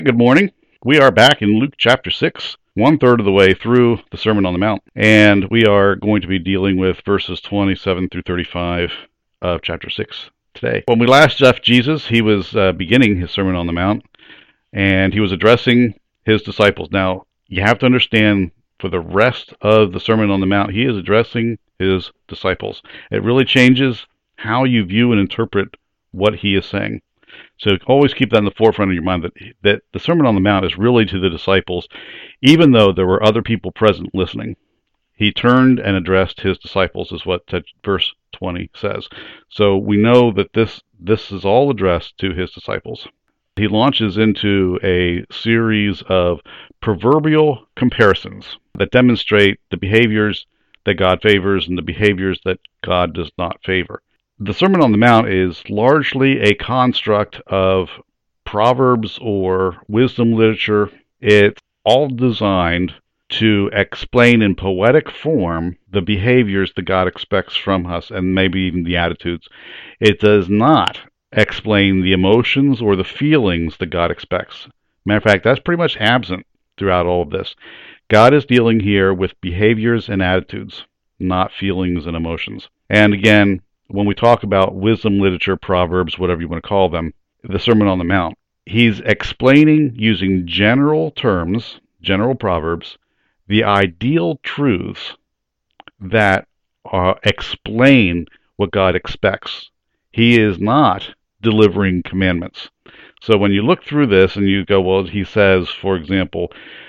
Good morning. We are back in Luke chapter 6, one third of the way through the Sermon on the Mount, and we are going to be dealing with verses 27 through 35 of chapter 6 today. When we last left Jesus, he was beginning his Sermon on the Mount, and he was addressing his disciples. Now, you have to understand, for the rest of the Sermon on the Mount, he is addressing his disciples. It really changes how you view and interpret what he is saying. So always keep that in the forefront of your mind, that the Sermon on the Mount is really to the disciples, even though there were other people present listening. He turned and addressed his disciples, is what verse 20 says. So we know that this is all addressed to his disciples. He launches into a series of proverbial comparisons that demonstrate the behaviors that God favors and the behaviors that God does not favor. The Sermon on the Mount is largely a construct of proverbs or wisdom literature. It's all designed to explain in poetic form the behaviors that God expects from us and maybe even the attitudes. It does not explain the emotions or the feelings that God expects. Matter of fact, that's pretty much absent throughout all of this. God is dealing here with behaviors and attitudes, not feelings and emotions. And again, when we talk about wisdom literature, proverbs, whatever you want to call them, the Sermon on the Mount, he's explaining using general terms, general proverbs, the ideal truths that explain what God expects. He is not delivering commandments. So when you look through this and you go, well, he says, for example,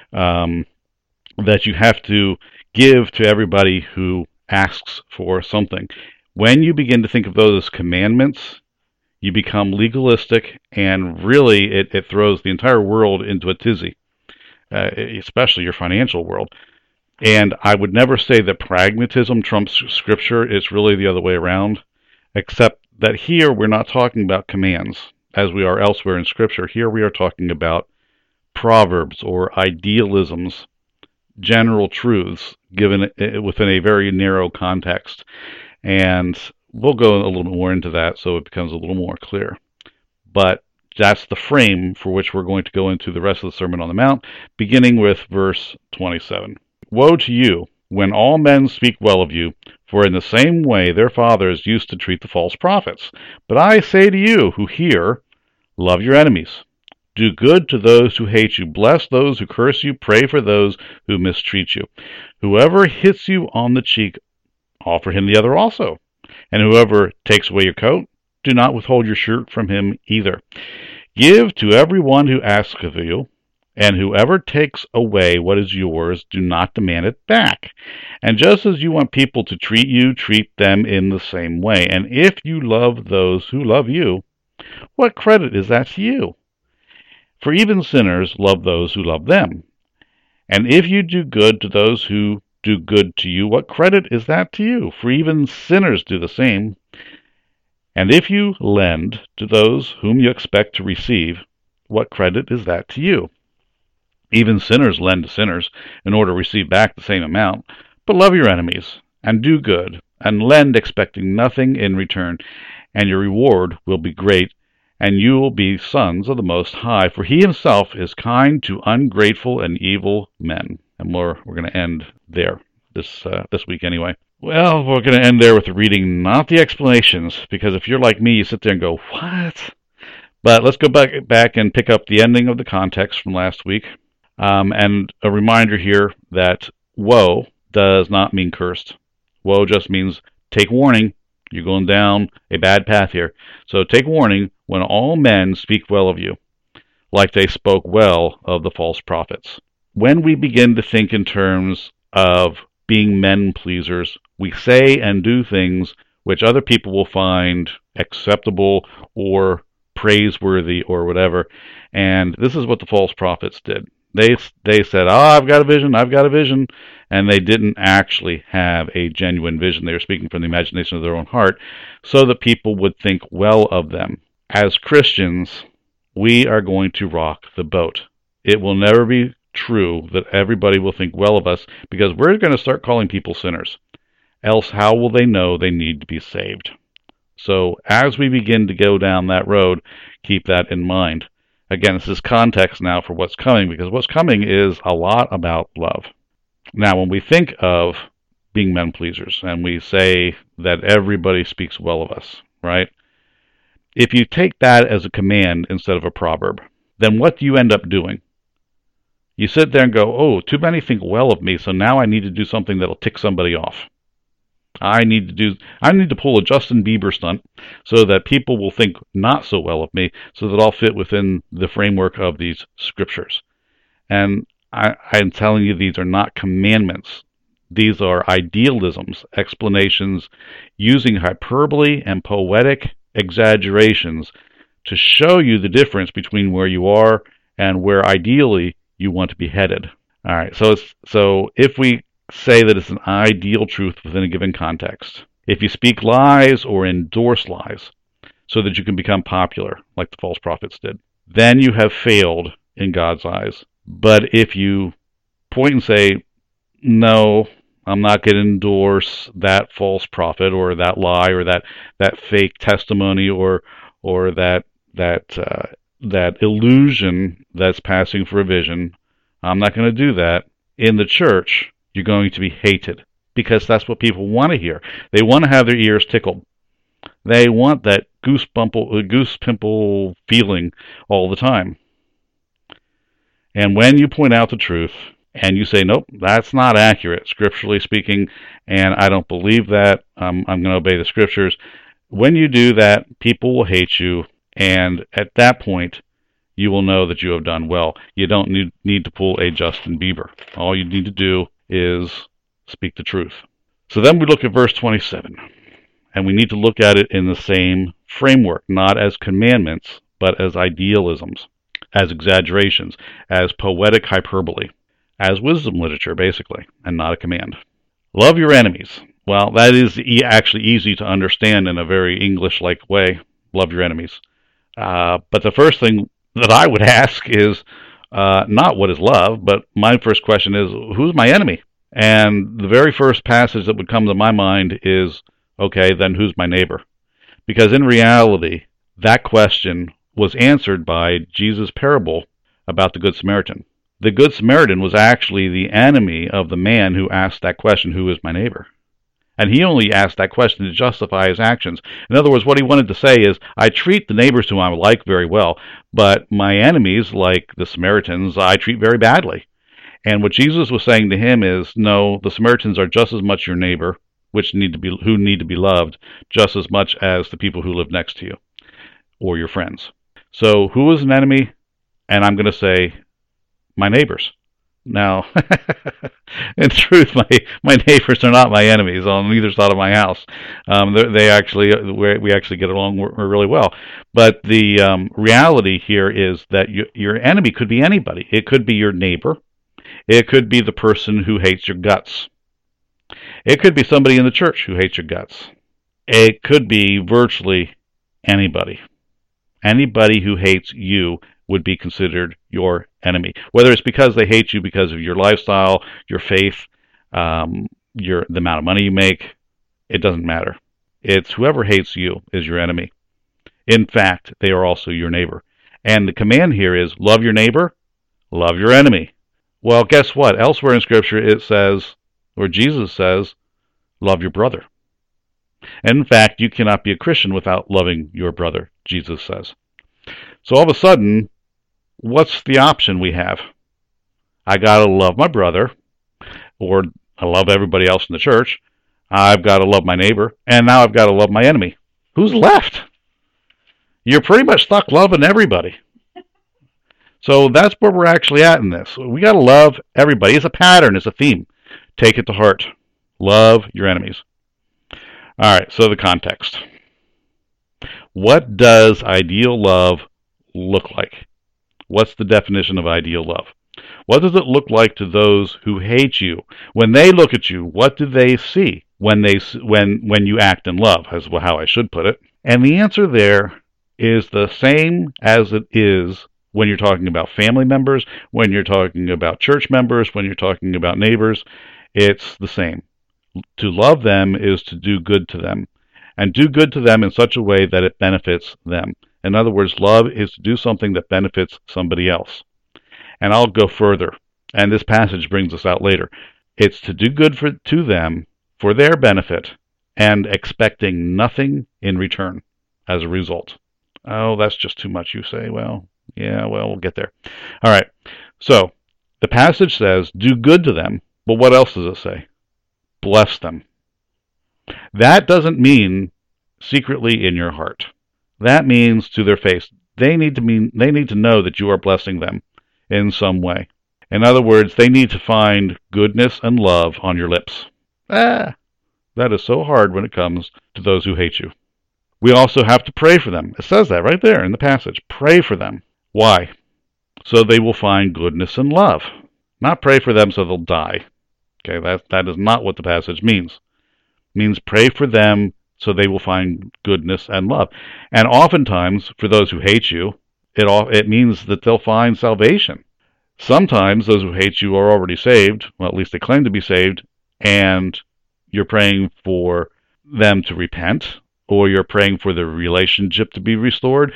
that you have to give to everybody who asks for something. When you begin to think of those as commandments, you become legalistic, and really it throws the entire world into a tizzy, especially your financial world. And I would never say that pragmatism trumps Scripture. It's really the other way around, except that here we're not talking about commands, as we are elsewhere in Scripture. Here we are talking about proverbs or idealisms, general truths given within a very narrow context. And we'll go a little bit more into that so it becomes a little more clear. But that's the frame for which we're going to go into the rest of the Sermon on the Mount, beginning with verse 27. Woe to you, when all men speak well of you, for in the same way their fathers used to treat the false prophets. But I say to you who hear, love your enemies. Do good to those who hate you. Bless those who curse you. Pray for those who mistreat you. Whoever hits you on the cheek, offer him the other also. And whoever takes away your coat, do not withhold your shirt from him either. Give to everyone who asks of you, and whoever takes away what is yours, do not demand it back. And just as you want people to treat you, treat them in the same way. And if you love those who love you, what credit is that to you? For even sinners love those who love them. And if you do good to those who do good to you, what credit is that to you? For even sinners do the same. And if you lend to those whom you expect to receive, what credit is that to you? Even sinners lend to sinners in order to receive back the same amount. But love your enemies, and do good, and lend expecting nothing in return, and your reward will be great, and you will be sons of the Most High, for he himself is kind to ungrateful and evil men. And we're going to end there this week anyway. Well, we're going to end there with the reading, not the explanations, because if you're like me, you sit there and go, what? But let's go back and pick up the ending of the context from last week. And a reminder here that woe does not mean cursed. Woe just means take warning. You're going down a bad path here. So take warning when all men speak well of you, like they spoke well of the false prophets. When we begin to think in terms of being men pleasers, we say and do things which other people will find acceptable or praiseworthy or whatever. And this is what the false prophets did. They said, I've got a vision, and they didn't actually have a genuine vision. They were speaking from the imagination of their own heart so that people would think well of them. As Christians, we are going to rock the boat. It will never be true that everybody will think well of us, because we're going to start calling people sinners. Else how will they know they need to be saved? So as we begin to go down that road, keep that in mind. Again, this is context now for what's coming, because what's coming is a lot about love. Now, when we think of being men pleasers and we say that everybody speaks well of us, right? If you take that as a command instead of a proverb, then what do you end up doing? You sit there and go, oh, too many think well of me, so now I need to do something that'll tick somebody off. I need to pull a Justin Bieber stunt so that people will think not so well of me, so that I'll fit within the framework of these scriptures. And I'm telling you, these are not commandments. These are idealisms, explanations using hyperbole and poetic exaggerations to show you the difference between where you are and where ideally you want to be headed. All right, so if we say that it's an ideal truth within a given context, if you speak lies or endorse lies so that you can become popular, like the false prophets did, then you have failed in God's eyes. But if you point and say, no, I'm not going to endorse that false prophet or that lie or that fake testimony or that illusion that's passing for a vision, I'm not going to do that. In the church, you're going to be hated because that's what people want to hear. They want to have their ears tickled. They want that goose pimple feeling all the time. And when you point out the truth and you say, nope, that's not accurate, scripturally speaking, and I don't believe that, I'm going to obey the scriptures. When you do that, people will hate you, and at that point, you will know that you have done well. You don't need to pull a Justin Bieber. All you need to do is speak the truth. So then we look at verse 27, and we need to look at it in the same framework, not as commandments, but as idealisms, as exaggerations, as poetic hyperbole, as wisdom literature, basically, and not a command. Love your enemies. Well, that is actually easy to understand in a very English-like way. Love your enemies. But the first thing that I would ask is not what is love, but my first question is, who's my enemy? And the very first passage that would come to my mind is, okay, then who's my neighbor? Because in reality, that question was answered by Jesus' parable about the Good Samaritan. The Good Samaritan was actually the enemy of the man who asked that question, who is my neighbor? And he only asked that question to justify his actions. In other words, what he wanted to say is, I treat the neighbors whom I like very well, but my enemies, like the Samaritans, I treat very badly. And what Jesus was saying to him is, no, the Samaritans are just as much your neighbor, who need to be loved, just as much as the people who live next to you, or your friends. So who is an enemy? And I'm going to say, my neighbors. Now, in truth, my neighbors are not my enemies on either side of my house. We actually get along really well. But the reality here is that your enemy could be anybody. It could be your neighbor. It could be the person who hates your guts. It could be somebody in the church who hates your guts. It could be virtually anybody. Anybody who hates you would be considered your enemy. Whether it's because they hate you because of your lifestyle, your faith, the amount of money you make, it doesn't matter. It's whoever hates you is your enemy. In fact, they are also your neighbor. And the command here is, love your neighbor, love your enemy. Well, guess what? Elsewhere in Scripture it says, or Jesus says, love your brother. And in fact, you cannot be a Christian without loving your brother, Jesus says. So all of a sudden, what's the option we have? I got to love my brother, or I love everybody else in the church. I've got to love my neighbor, and now I've got to love my enemy. Who's left? You're pretty much stuck loving everybody. So that's where we're actually at in this. We got to love everybody. It's a pattern. It's a theme. Take it to heart. Love your enemies. All right, so the context. What does ideal love look like? What's the definition of ideal love? What does it look like to those who hate you? When they look at you, what do they see when you act in love, is how I should put it? And the answer there is the same as it is when you're talking about family members, when you're talking about church members, when you're talking about neighbors. It's the same. To love them is to do good to them, and do good to them in such a way that it benefits them. In other words, love is to do something that benefits somebody else. And I'll go further, and this passage brings us out later. It's to do good to them for their benefit and expecting nothing in return as a result. Oh, that's just too much, you say. Well, yeah, we'll get there. All right. So the passage says, do good to them, but what else does it say? Bless them. That doesn't mean secretly in your heart. That means to their face. They need to know that you are blessing them in some way. In other words, they need to find goodness and love on your lips. That is so hard when it comes to those who hate you. We also have to pray for them. It says that right there in the passage. Pray for them. Why? So they will find goodness and love. Not pray for them so they'll die. Okay, that is not what the passage means. It means pray for them so they will find goodness and love. And oftentimes, for those who hate you, it means that they'll find salvation. Sometimes those who hate you are already saved, well, at least they claim to be saved, and you're praying for them to repent, or you're praying for the relationship to be restored,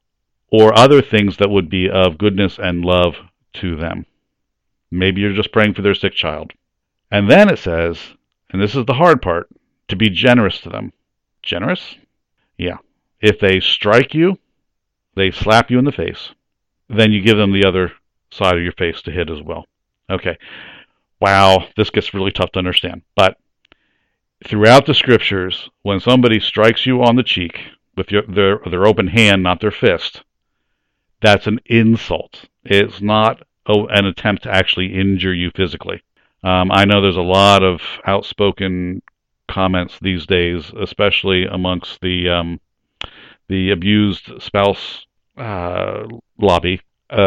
or other things that would be of goodness and love to them. Maybe you're just praying for their sick child. And then it says, and this is the hard part, to be generous to them. Generous? Yeah. If they strike you, they slap you in the face, then you give them the other side of your face to hit as well. Okay. Wow, this gets really tough to understand. But throughout the scriptures, when somebody strikes you on the cheek with their open hand, not their fist, that's an insult. It's not an attempt to actually injure you physically. I know there's a lot of outspoken comments these days, especially amongst the abused spouse lobby,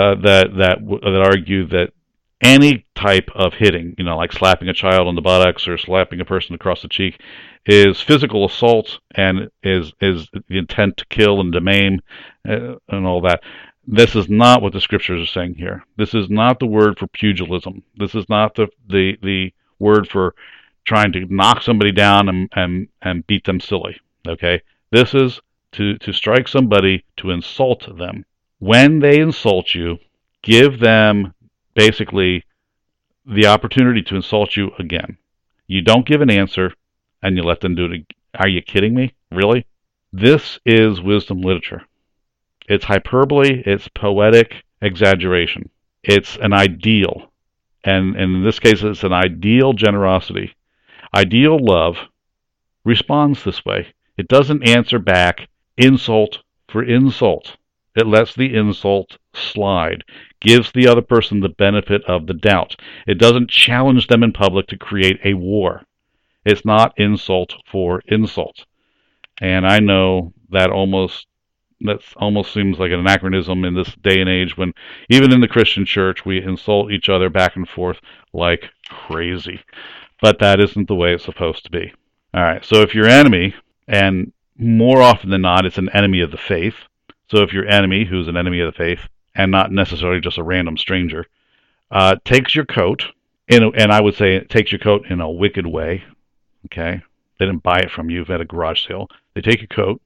that argue that any type of hitting, like slapping a child on the buttocks or slapping a person across the cheek, is physical assault and is the intent to kill and to maim and all that. This is not what the scriptures are saying here. This is not the word for pugilism. This is not the word for trying to knock somebody down and beat them silly. Okay? This is to strike somebody, to insult them. When they insult you, give them basically the opportunity to insult you again. You don't give an answer and you let them do it. Are you kidding me? Really? This is wisdom literature. It's hyperbole, it's poetic exaggeration. It's an ideal. And in this case, it's an ideal generosity. Ideal love responds this way. It doesn't answer back insult for insult. It lets the insult slide, gives the other person the benefit of the doubt. It doesn't challenge them in public to create a war. It's not insult for insult. And I know that almost seems like an anachronism in this day and age when even in the Christian church we insult each other back and forth like crazy. But that isn't the way it's supposed to be. All right, so if your enemy, and more often than not it's an enemy of the faith, so if your enemy, who's an enemy of the faith, and not necessarily just a random stranger, takes your coat, and I would say it takes your coat in a wicked way, okay? They didn't buy it from you at a garage sale. They take your coat.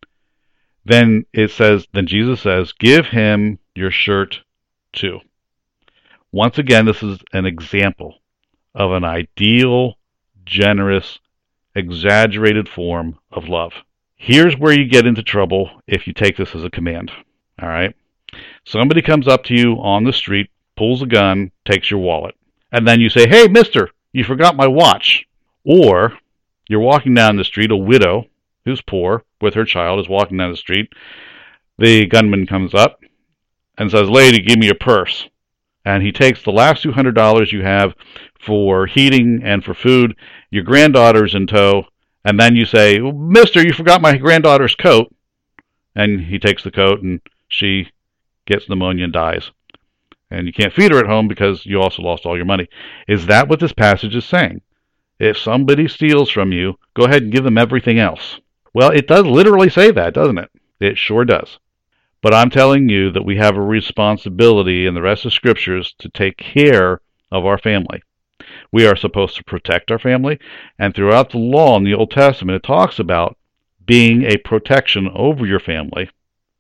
Then Jesus says, give him your shirt too. Once again, this is an example of an ideal, generous, exaggerated form of love. Here's where you get into trouble if you take this as a command. All right? Somebody comes up to you on the street, pulls a gun, takes your wallet. And then you say, hey, mister, you forgot my watch. Or you're walking down the street, a widow who's poor with her child is walking down the street. The gunman comes up and says, lady, give me your purse. And he takes the last $200 you have for heating and for food. Your granddaughter's in tow. And then you say, mister, you forgot my granddaughter's coat. And he takes the coat and she gets pneumonia and dies. And you can't feed her at home because you also lost all your money. Is that what this passage is saying? If somebody steals from you, go ahead and give them everything else. Well, it does literally say that, doesn't it? It sure does. But I'm telling you that we have a responsibility in the rest of Scriptures to take care of our family. We are supposed to protect our family, and throughout the law in the Old Testament, it talks about being a protection over your family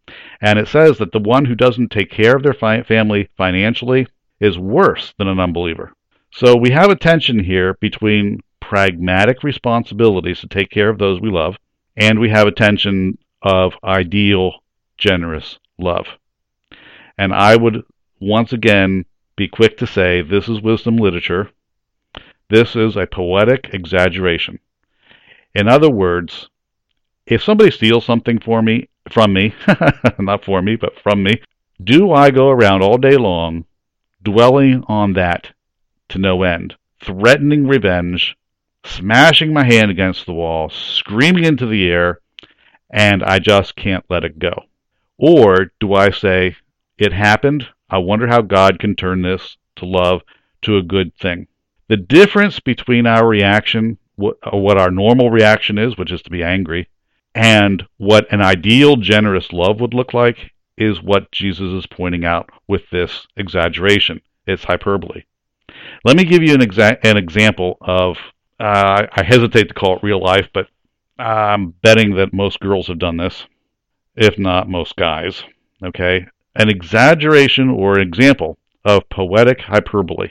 And it says that the one who doesn't take care of their family financially is worse than an unbeliever. So we have a tension here between pragmatic responsibilities to take care of those we love, and we have a tension of ideal, generous love. And I would once again be quick to say this is wisdom literature. This is a poetic exaggeration. In other words, if somebody steals something from me, not for me, but from me, do I go around all day long dwelling on that to no end, threatening revenge, smashing my hand against the wall, screaming into the air, and I just can't let it go? Or do I say, it happened, I wonder how God can turn this to love to a good thing? The difference between our reaction, what our normal reaction is, which is to be angry, and what an ideal, generous love would look like, is what Jesus is pointing out with this exaggeration. It's hyperbole. Let me give you an example of, I hesitate to call it real life, but I'm betting that most girls have done this, if not most guys. Okay? An exaggeration or an example of poetic hyperbole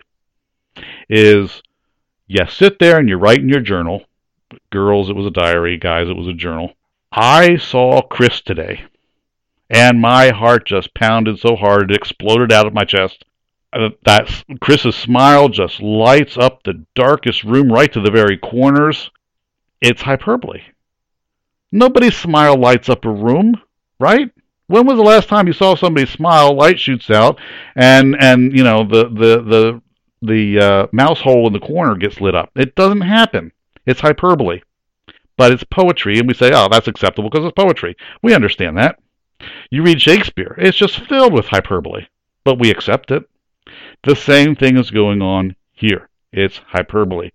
is, you sit there and you write in your journal. Girls, it was a diary. Guys, it was a journal. I saw Chris today, and my heart just pounded so hard it exploded out of my chest. That Chris's smile just lights up the darkest room right to the very corners. It's hyperbole. Nobody's smile lights up a room, right? When was the last time you saw somebody smile, light shoots out, and you know the mouse hole in the corner gets lit up? It doesn't happen. It's hyperbole. But it's poetry, and we say, oh, that's acceptable because it's poetry. We understand that. You read Shakespeare, it's just filled with hyperbole, but we accept it. The same thing is going on here. It's hyperbole.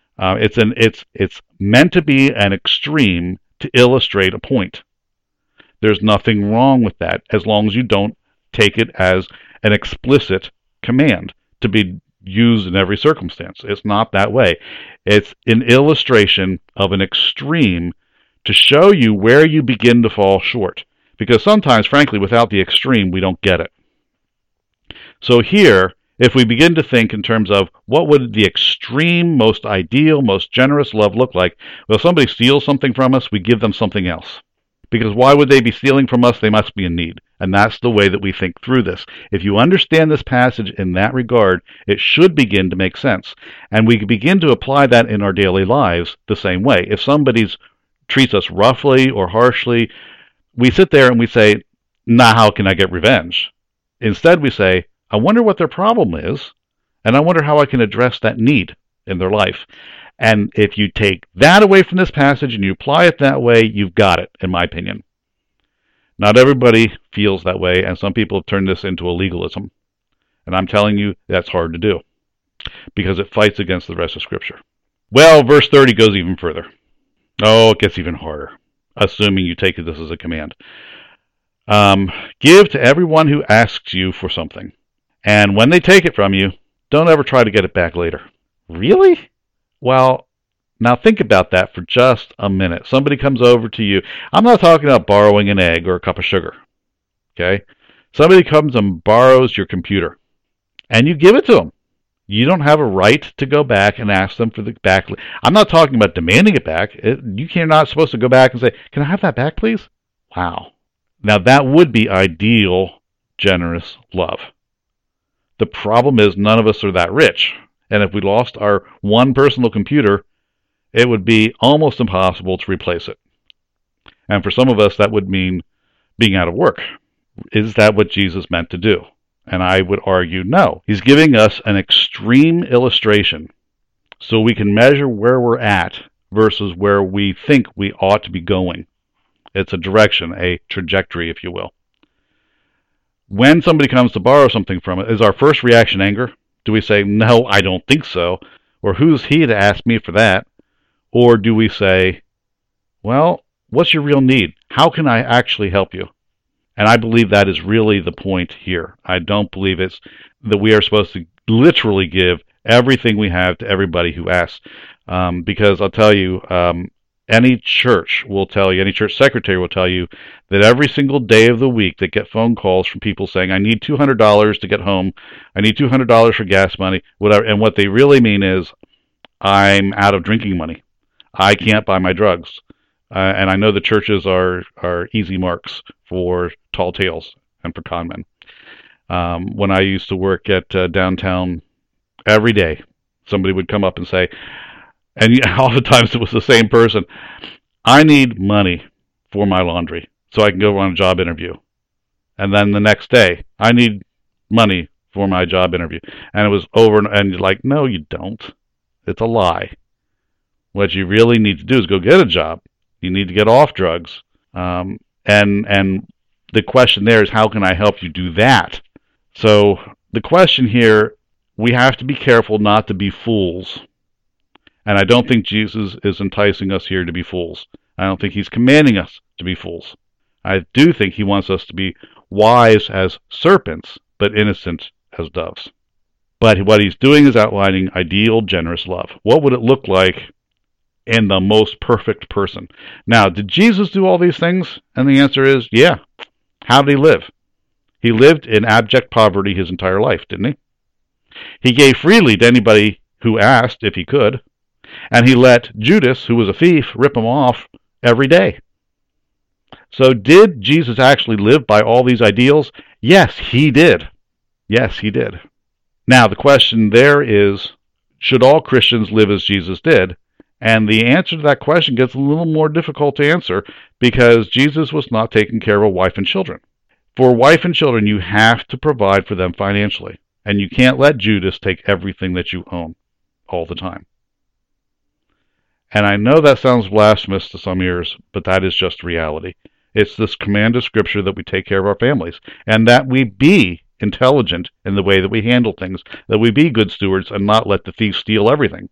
It's meant to be an extreme to illustrate a point. There's nothing wrong with that as long as you don't take it as an explicit command to be used in every circumstance. It's not that way. It's an illustration of an extreme to show you where you begin to fall short. Because sometimes, frankly, without the extreme, we don't get it. So here, if we begin to think in terms of what would the extreme, most ideal, most generous love look like, well, if somebody steals something from us, we give them something else. Because why would they be stealing from us? They must be in need. And that's the way that we think through this. If you understand this passage in that regard, it should begin to make sense. And we begin to apply that in our daily lives the same way. If somebody treats us roughly or harshly, we sit there and we say, nah, how can I get revenge? Instead, we say, I wonder what their problem is, and I wonder how I can address that need in their life. And if you take that away from this passage and you apply it that way, you've got it, in my opinion. Not everybody feels that way, and some people have turned this into a legalism. And I'm telling you, that's hard to do, because it fights against the rest of Scripture. Well, verse 30 goes even further. Oh, it gets even harder, assuming you take this as a command. Give to everyone who asks you for something. And when they take it from you, don't ever try to get it back later. Really? Well, now think about that for just a minute. Somebody comes over to you. I'm not talking about borrowing an egg or a cup of sugar. Okay? Somebody comes and borrows your computer, and you give it to them. You don't have a right to go back and ask them for the back. I'm not talking about demanding it back. You're not supposed to go back and say, can I have that back, please? Wow. Now, that would be ideal, generous love. The problem is none of us are that rich. And if we lost our one personal computer, it would be almost impossible to replace it. And for some of us, that would mean being out of work. Is that what Jesus meant to do? And I would argue no. He's giving us an extreme illustration so we can measure where we're at versus where we think we ought to be going. It's a direction, a trajectory, if you will. When somebody comes to borrow something from us, is our first reaction anger? Do we say, no, I don't think so? Or who's he to ask me for that? Or do we say, well, what's your real need? How can I actually help you? And I believe that is really the point here. I don't believe it's that we are supposed to literally give everything we have to everybody who asks. Because I'll tell you, Any church will tell you, any church secretary will tell you that every single day of the week they get phone calls from people saying, I need $200 to get home. I need $200 for gas money, whatever. And what they really mean is, I'm out of drinking money. I can't buy my drugs. And I know the churches are easy marks for tall tales and for con men. When I used to work at downtown, every day somebody would come up and say, and oftentimes it was the same person, I need money for my laundry so I can go on a job interview. And then the next day, I need money for my job interview. And it was over, and you're like, no, you don't. It's a lie. What you really need to do is go get a job. You need to get off drugs. And the question there is, how can I help you do that? So the question here, we have to be careful not to be fools. And I don't think Jesus is enticing us here to be fools. I don't think he's commanding us to be fools. I do think he wants us to be wise as serpents, but innocent as doves. But what he's doing is outlining ideal, generous love. What would it look like in the most perfect person? Now, did Jesus do all these things? And the answer is, yeah. How did he live? He lived in abject poverty his entire life, didn't he? He gave freely to anybody who asked if he could. And he let Judas, who was a thief, rip him off every day. So did Jesus actually live by all these ideals? Yes, he did. Yes, he did. Now, the question there is, should all Christians live as Jesus did? And the answer to that question gets a little more difficult to answer because Jesus was not taking care of a wife and children. For a wife and children, you have to provide for them financially. And you can't let Judas take everything that you own all the time. And I know that sounds blasphemous to some ears, but that is just reality. It's this command of Scripture that we take care of our families, and that we be intelligent in the way that we handle things, that we be good stewards and not let the thief steal everything.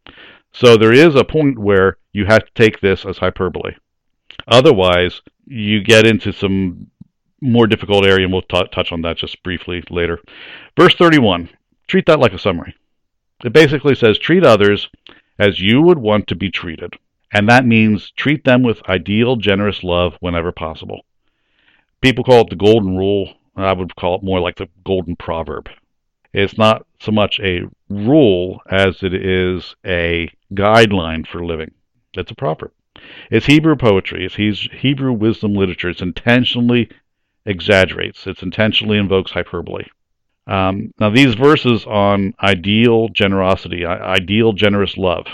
So there is a point where you have to take this as hyperbole. Otherwise, you get into some more difficult area, and we'll touch on that just briefly later. Verse 31, treat that like a summary. It basically says, treat others as you would want to be treated. And that means treat them with ideal, generous love whenever possible. People call it the golden rule. I would call it more like the golden proverb. It's not so much a rule as it is a guideline for living. It's a proverb. It's Hebrew poetry. It's Hebrew wisdom literature. It intentionally exaggerates. It intentionally invokes hyperbole. Now, these verses on ideal generosity, ideal generous love,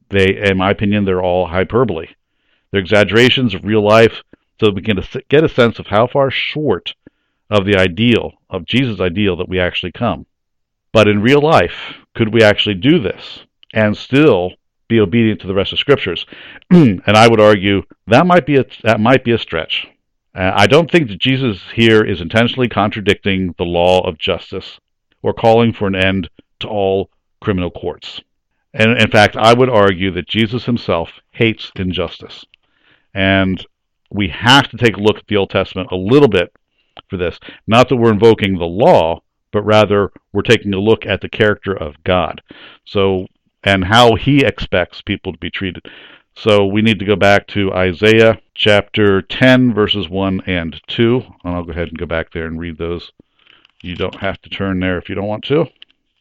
in my opinion, they're all hyperbole. They're exaggerations of real life, so that we can get a sense of how far short of the ideal, of Jesus' ideal, that we actually come. But in real life, could we actually do this and still be obedient to the rest of Scriptures? And I would argue that might be a stretch. I don't think that Jesus here is intentionally contradicting the law of justice or calling for an end to all criminal courts. And in fact, I would argue that Jesus himself hates injustice. And we have to take a look at the Old Testament a little bit for this. Not that we're invoking the law, but rather we're taking a look at the character of God. So, and how he expects people to be treated. So we need to go back to Isaiah chapter 10, verses 1 and 2. And I'll go ahead and go back there and read those. You don't have to turn there if you don't want to.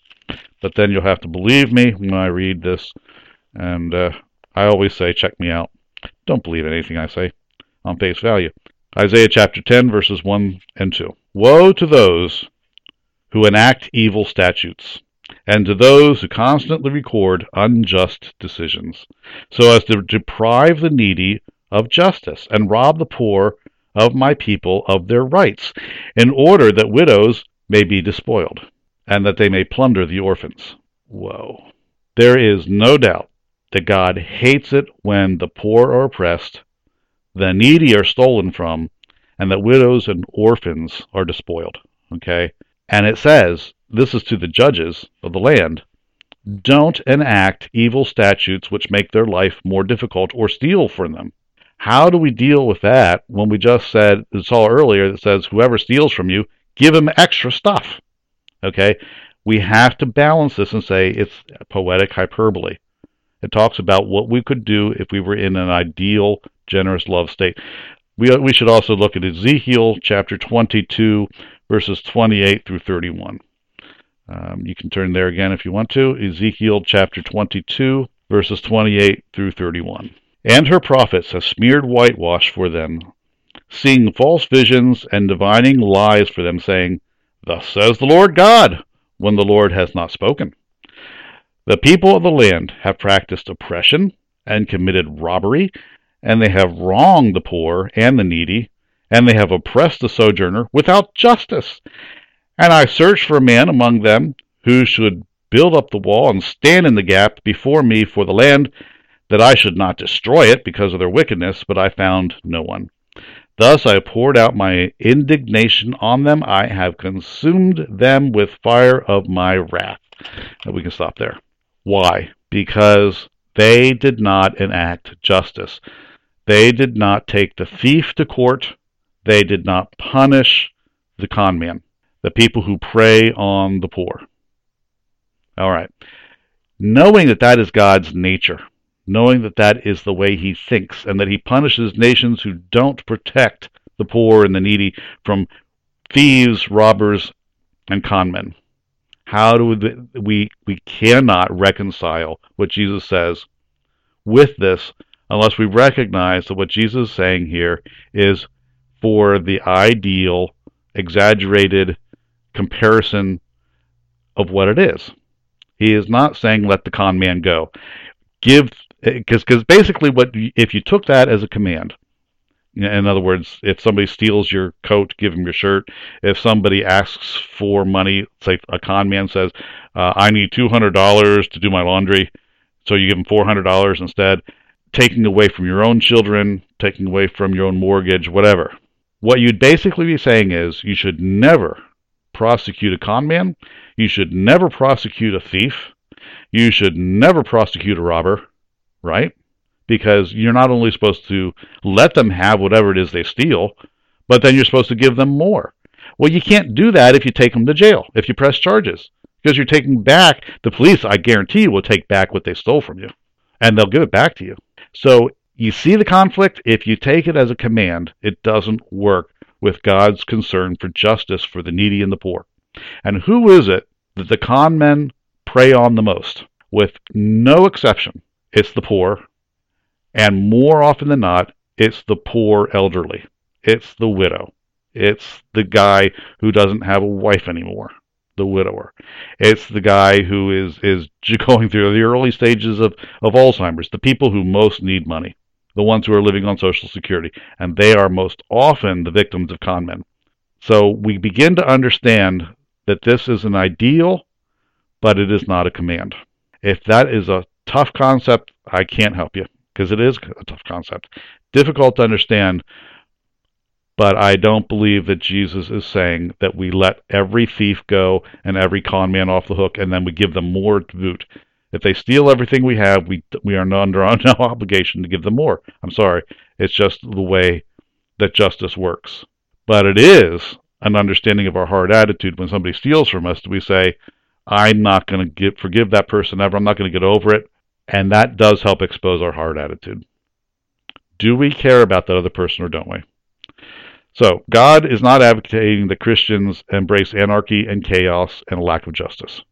But then you'll have to believe me when I read this. And I always say, check me out. Don't believe anything I say on face value. Isaiah chapter 10, verses 1 and 2. Woe to those who enact evil statutes, and to those who constantly record unjust decisions, so as to deprive the needy of justice and rob the poor of my people of their rights, in order that widows may be despoiled, and that they may plunder the orphans. Whoa. There is no doubt that God hates it when the poor are oppressed, the needy are stolen from, and that widows and orphans are despoiled. Okay? And it says, this is to the judges of the land, don't enact evil statutes which make their life more difficult or steal from them. How do we deal with that when we just said, we saw earlier, that says whoever steals from you, give him extra stuff? Okay? We have to balance this and say it's poetic hyperbole. It talks about what we could do if we were in an ideal, generous love state. We should also look at Ezekiel chapter 22, verses 28 through 31. You can turn there again if you want to. Ezekiel chapter 22, verses 28 through 31. And her prophets have smeared whitewash for them, seeing false visions and divining lies for them, saying, Thus says the Lord God, when the Lord has not spoken. The people of the land have practiced oppression and committed robbery, and they have wronged the poor and the needy, and they have oppressed the sojourner without justice. And I searched for a man among them who should build up the wall and stand in the gap before me for the land, that I should not destroy it because of their wickedness, but I found no one. Thus I poured out my indignation on them. I have consumed them with fire of my wrath. And we can stop there. Why? Because they did not enact justice. They did not take the thief to court. They did not punish the con man, the people who prey on the poor. All right. Knowing that that is God's nature, knowing that that is the way he thinks, and that he punishes nations who don't protect the poor and the needy from thieves, robbers, and con men. How do we cannot reconcile what Jesus says with this unless we recognize that what Jesus is saying here is for the ideal, exaggerated comparison of what it is. He is not saying let the con man go. Because basically if you took that as a command, in other words, if somebody steals your coat, give them your shirt. If somebody asks for money, say a con man says, I need $200 to do my laundry, so you give them $400 instead, taking away from your own children, taking away from your own mortgage, whatever. What you'd basically be saying is you should never prosecute a con man, you should never prosecute a thief, you should never prosecute a robber, right? Because you're not only supposed to let them have whatever it is they steal, but then you're supposed to give them more. Well, you can't do that if you take them to jail, if you press charges, because you're taking back, the police, I guarantee you, will take back what they stole from you, and they'll give it back to you. So you see the conflict? If you take it as a command, it doesn't work with God's concern for justice for the needy and the poor. And who is it that the con men prey on the most? With no exception, it's the poor. And more often than not, it's the poor elderly. It's the widow. It's the guy who doesn't have a wife anymore, the widower. It's the guy who is going through the early stages of Alzheimer's, the people who most need money, the ones who are living on Social Security. And they are most often the victims of con men. So we begin to understand that this is an ideal, but it is not a command. If that is a tough concept, I can't help you. Because it is a tough concept. Difficult to understand, but I don't believe that Jesus is saying that we let every thief go and every con man off the hook and then we give them more to boot. If they steal everything we have, we are under no obligation to give them more. I'm sorry. It's just the way that justice works. But it is an understanding of our hard attitude when somebody steals from us. We say, I'm not going to forgive that person ever. I'm not going to get over it. And that does help expose our hard attitude. Do we care about that other person or don't we? So, God is not advocating that Christians embrace anarchy and chaos and a lack of justice.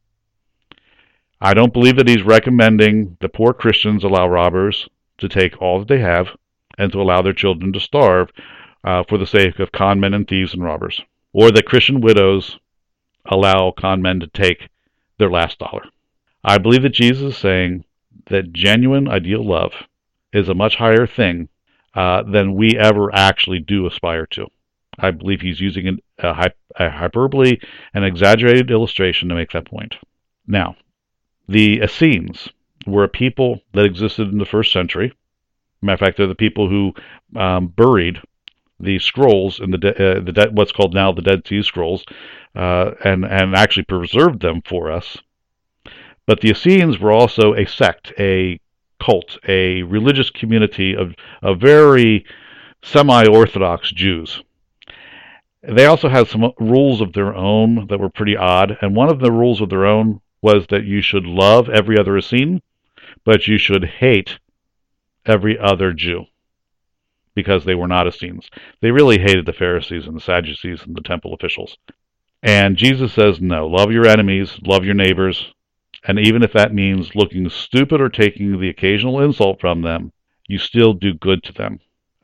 I don't believe that he's recommending that poor Christians allow robbers to take all that they have and to allow their children to starve for the sake of con men and thieves and robbers. Or that Christian widows allow con men to take their last dollar. I believe that Jesus is saying that genuine ideal love is a much higher thing than we ever actually do aspire to. I believe he's using a hyperbole, an exaggerated illustration to make that point. Now, the Essenes were a people that existed in the first century. Matter of fact, they're the people who buried the scrolls in what's called now the Dead Sea Scrolls, and actually preserved them for us. But the Essenes were also a sect, a cult, a religious community of very semi-Orthodox Jews. They also had some rules of their own that were pretty odd, and one of the rules of their own was that you should love every other Essene, but you should hate every other Jew because they were not Essenes. They really hated the Pharisees and the Sadducees and the temple officials. And Jesus says, no, love your enemies, love your neighbors, and even if that means looking stupid or taking the occasional insult from them, you still do good to them.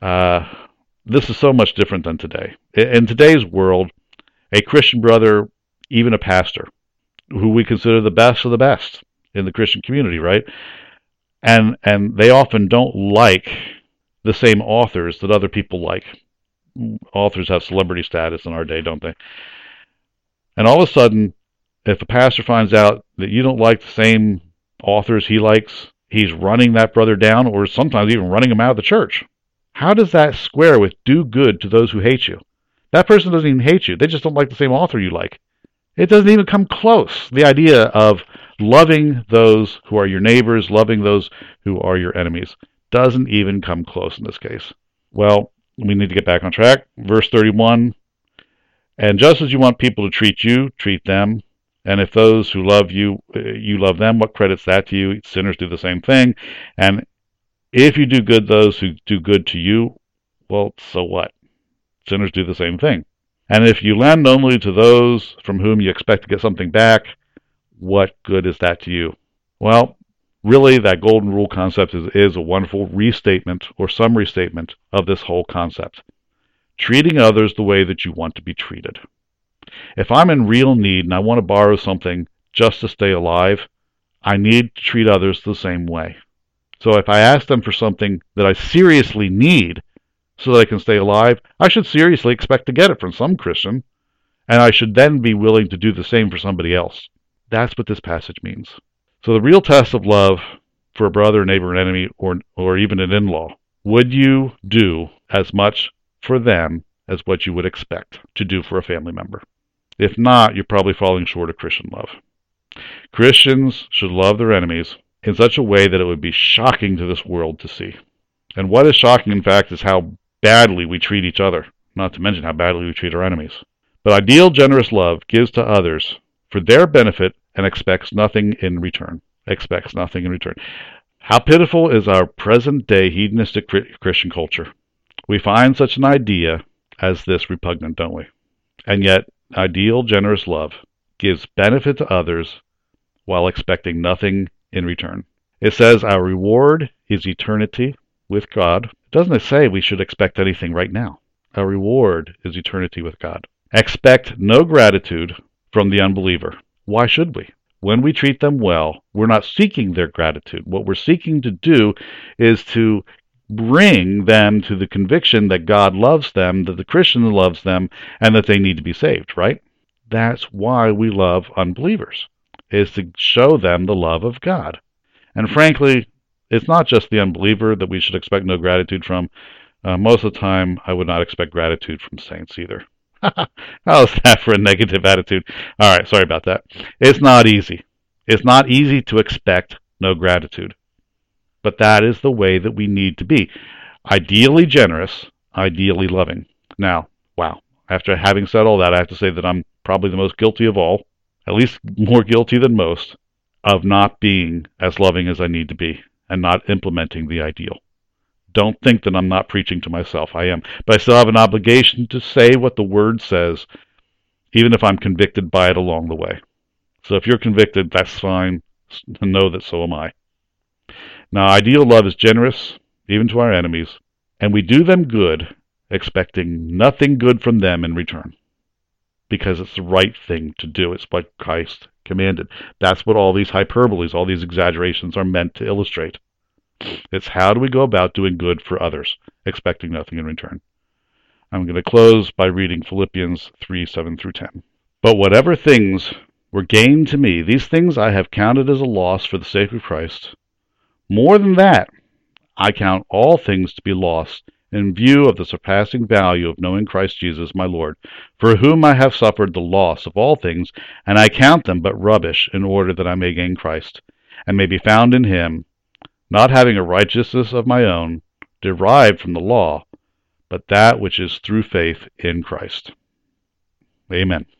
This is so much different than today. In today's world, a Christian brother, even a pastor, who we consider the best of the best in the Christian community, right? And they often don't like the same authors that other people like. Authors have celebrity status in our day, don't they? And all of a sudden, if a pastor finds out that you don't like the same authors he likes, he's running that brother down, or sometimes even running him out of the church. How does that square with do good to those who hate you? That person doesn't even hate you. They just don't like the same author you like. It doesn't even come close. The idea of loving those who are your neighbors, loving those who are your enemies, doesn't even come close in this case. Well, we need to get back on track. Verse 31, and just as you want people to treat you, treat them. And if those who love you, you love them, what credit's that to you? Sinners do the same thing. And if you do good those who do good to you, well, so what? Sinners do the same thing. And if you lend only to those from whom you expect to get something back, what good is that to you? Well, really, that golden rule concept is a wonderful restatement or summary statement of this whole concept. Treating others the way that you want to be treated. If I'm in real need and I want to borrow something just to stay alive, I need to treat others the same way. So if I ask them for something that I seriously need so that I can stay alive, I should seriously expect to get it from some Christian, and I should then be willing to do the same for somebody else. That's what this passage means. So the real test of love for a brother, neighbor, an enemy, or even an in-law, would you do as much for them as what you would expect to do for a family member? If not, you're probably falling short of Christian love. Christians should love their enemies in such a way that it would be shocking to this world to see. And what is shocking, in fact, is how badly we treat each other, not to mention how badly we treat our enemies. But ideal, generous love gives to others for their benefit and expects nothing in return. Expects nothing in return. How pitiful is our present-day hedonistic Christian culture. We find such an idea as this repugnant, don't we? And yet, ideal, generous love gives benefit to others while expecting nothing in return. It says our reward is eternity with God. Doesn't it say we should expect anything right now? Our reward is eternity with God. Expect no gratitude from the unbeliever. Why should we? When we treat them well, we're not seeking their gratitude. What we're seeking to do is to bring them to the conviction that God loves them, that the Christian loves them, and that they need to be saved, right? That's why we love unbelievers, is to show them the love of God. And frankly, it's not just the unbeliever that we should expect no gratitude from. Most of the time, I would not expect gratitude from saints either. How's that for a negative attitude? All right, sorry about that. It's not easy. It's not easy to expect no gratitude. But that is the way that we need to be. Ideally generous, ideally loving. Now, wow, after having said all that, I have to say that I'm probably the most guilty of all, at least more guilty than most, of not being as loving as I need to be and not implementing the ideal. Don't think that I'm not preaching to myself. I am. But I still have an obligation to say what the Word says, even if I'm convicted by it along the way. So if you're convicted, that's fine. Know that so am I. Now, ideal love is generous, even to our enemies, and we do them good, expecting nothing good from them in return, because it's the right thing to do. It's what Christ commanded. That's what all these hyperboles, all these exaggerations are meant to illustrate. It's how do we go about doing good for others, expecting nothing in return. I'm going to close by reading Philippians 3:7-10. But whatever things were gained to me, these things I have counted as a loss for the sake of Christ. More than that, I count all things to be lost in view of the surpassing value of knowing Christ Jesus my Lord, for whom I have suffered the loss of all things, and I count them but rubbish, in order that I may gain Christ, and may be found in him, not having a righteousness of my own, derived from the law, but that which is through faith in Christ. Amen.